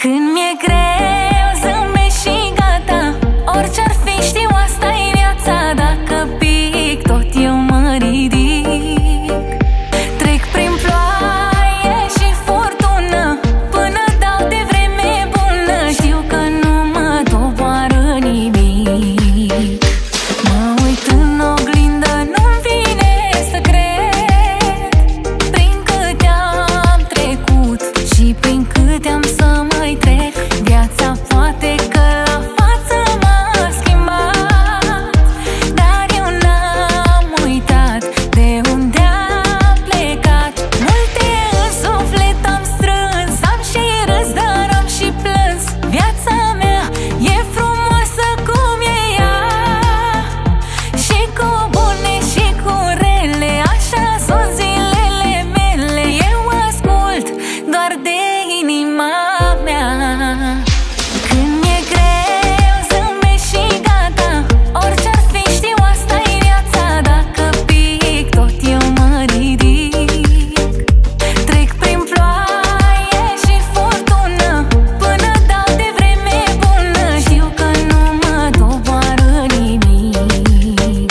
Când mi-e greu, zâmbești și gata. Orice-ar fi, știu, asta-i viața. Dacă pic, tot eu mă ridic. Trec prin ploaie și furtună, până dau de vreme bună. Știu că nu mă doboară nimic. Mă uit în oglindă, nu-mi vine să cred prin câte am trecut și prin câte am să mai trec. Viața poate că la față m-a schimbat, dar eu n-am uitat de unde am plecat. Multe în suflet am strâns, am și râs, dar am și plâns. Viața mea e frumoasă cum e ea, și cu bune și cu rele. Așa sunt zilele mele. Eu ascult doar de inima mea. Când mi-e greu, zâmbești și gata. Orice-ar fi, știu, asta-i viața. Dacă pic, tot eu mă ridic. Trec prin ploaie și furtună, până dau de vreme bună. Știu că nu mă doboară nimic.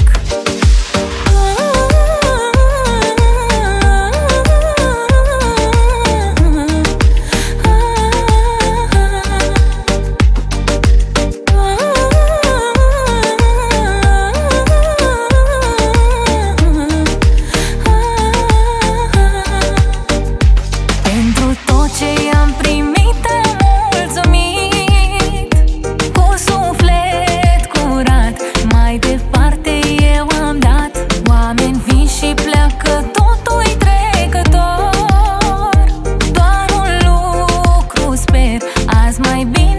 Pentru tot ce am primit am mulțumit, cu suflet curat. Mai departe eu am dat. Oameni vin și pleacă, totul-i trecător. Doar un lucru sper, azi mai bine